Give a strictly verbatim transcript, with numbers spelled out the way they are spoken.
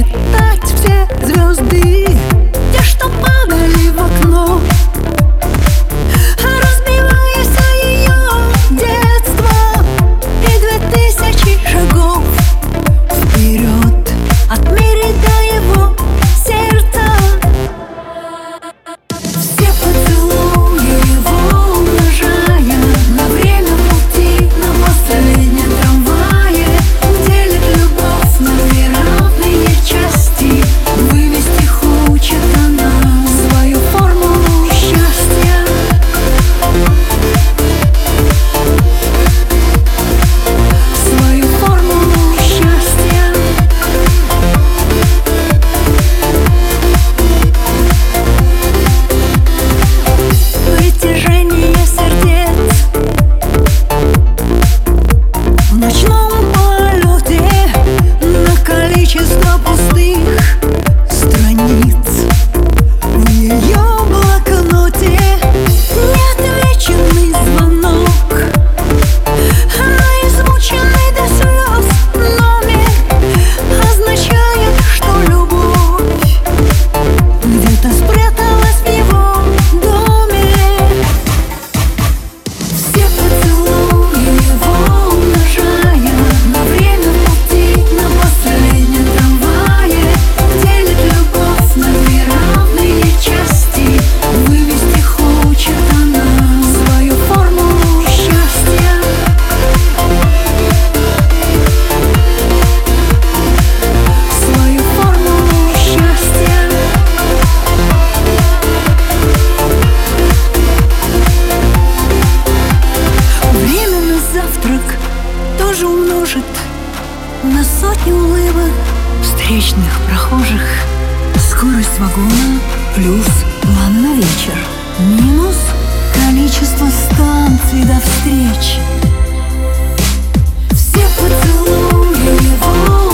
считать все звезды, те, что падали в окно, разбиваясь о ее детство и две тысячи шагов вперед, отмерить до его сердца. Все поцелуи его умножая на время пути на последнем трамвае, делит любовь на две равные части. Вывести хочет она свою формулу счастья. Свою формулу счастья. Притяжение сердец в ночном полете на количество пустых страниц в ее блокноте. Неотвеченный звонок на измученный до слез номер означает, что любовь где-то спряталась в его доме. Все поцелуи его умножая на время пути на последнем трамвае, делит любовь на две равные части. Вывести хочет она свою формулу счастья. Свою формулу счастья. Время на завтрак тоже умножит на сотни улыбок встречных прохожих. Скорость вагона плюс план на вечер минус количество станций до встречи. Все поцелуи его